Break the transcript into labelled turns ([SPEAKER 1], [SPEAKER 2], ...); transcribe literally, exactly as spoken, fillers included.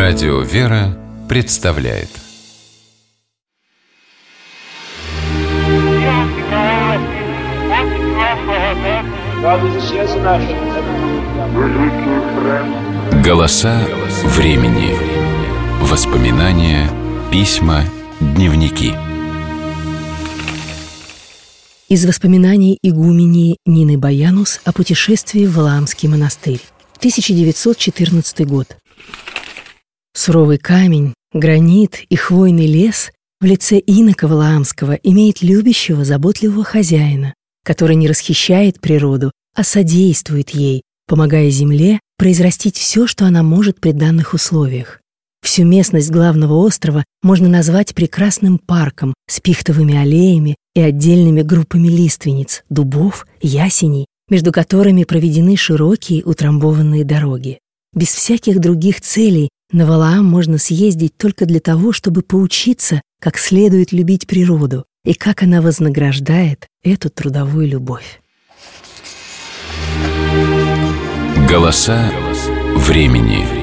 [SPEAKER 1] Радио «Вера» представляет «Голоса времени». Воспоминания, письма, дневники.
[SPEAKER 2] Из воспоминаний игуменьи Нины Боянус о путешествии в Валаамский монастырь. тысяча девятьсот четырнадцатый год. Суровый камень, гранит и хвойный лес в лице инока Валаамского имеет любящего, заботливого хозяина, который не расхищает природу, а содействует ей, помогая земле произрастить все, что она может при данных условиях. Всю местность главного острова можно назвать прекрасным парком с пихтовыми аллеями и отдельными группами лиственниц, дубов, ясеней, между которыми проведены широкие утрамбованные дороги. Без всяких других целей на Валаам можно съездить только для того, чтобы поучиться, как следует любить природу и как она вознаграждает эту трудовую любовь.
[SPEAKER 1] Голоса времени.